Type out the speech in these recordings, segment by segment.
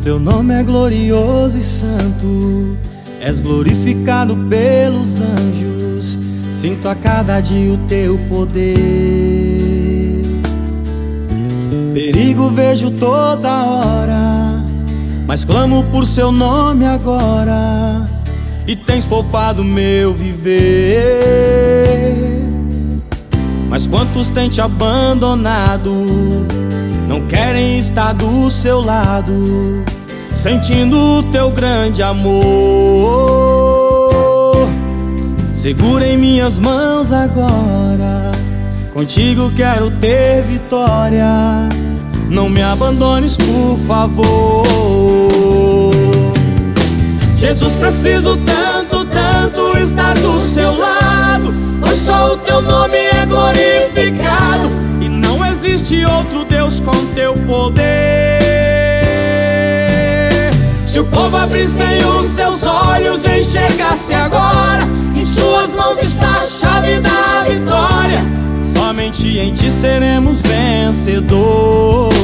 Teu nome é glorioso e santo, és glorificado pelos anjos. Sinto a cada dia o teu poder. Perigo vejo toda hora, mas clamo por seu nome agora. E tens poupado meu viver. Mas quantos têm te abandonado, não querem estar do seu lado, sentindo o teu grande amor. Segura em minhas mãos agora, contigo quero ter vitória. Não me abandones, por favor. Jesus, preciso tanto, tanto estar do seu lado, pois só o teu nome é glorificado e não existe outro Deus com teu poder. Se o povo abrissem os seus olhos e enxergasse agora, em suas mãos está a chave da vitória. Somente em ti seremos vencedores.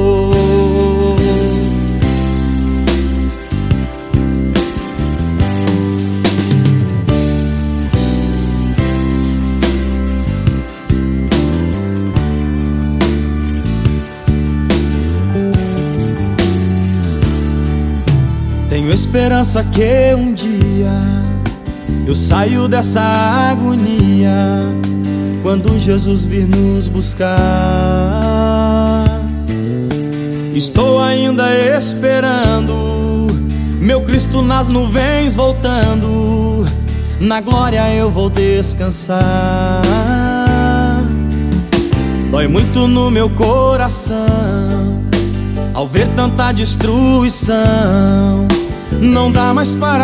Tenho esperança que um dia eu saio dessa agonia, quando Jesus vir nos buscar. Estou ainda esperando meu Cristo nas nuvens voltando. Na glória eu vou descansar. Dói muito no meu coração ao ver tanta destruição. Não dá mais para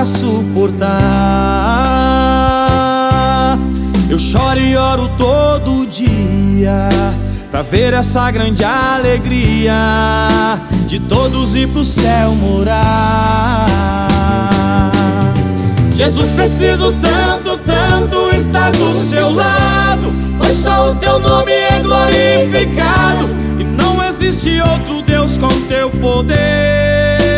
suportar. Eu choro e oro todo dia pra ver essa grande alegria de todos ir pro céu morar. Jesus, preciso tanto, tanto estar do seu lado, pois só o teu nome é glorificado e não existe outro Deus com teu poder.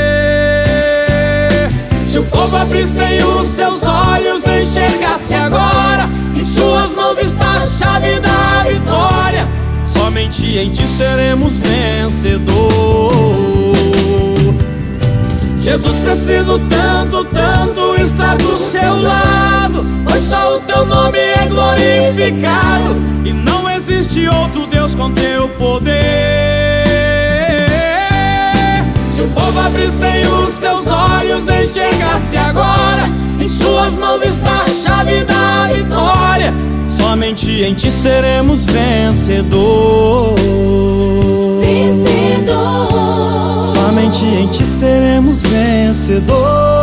Se o povo abrissem os seus olhos e enxergasse agora, em suas mãos está a chave da vitória. Somente em ti seremos vencedores. Jesus, preciso tanto, tanto estar do seu lado, pois só o teu nome é glorificado e não existe outro Deus com teu poder. Se o povo abrissem os seus olhos e enxergasse agora, em suas mãos está a chave da vitória. Somente em ti seremos vencedores. Vencedor. Somente em ti seremos vencedores.